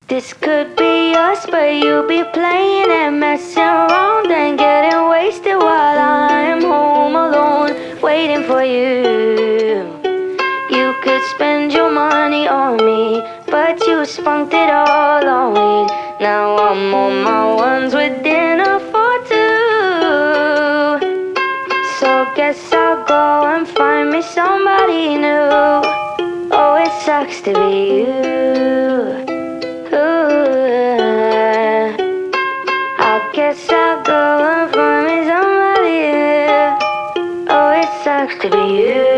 This could be us, but you'll be playing and messing around and getting wasted while I'm home alone, waiting for you. You could spend your money on me, but you spunked it all on weed. Now I'm on my ones with dinner for two. So guess I'll go and find me somebody new. Oh, it sucks to be you. Ooh, I guess I'll go and find me somebody new. Oh, it sucks to be you.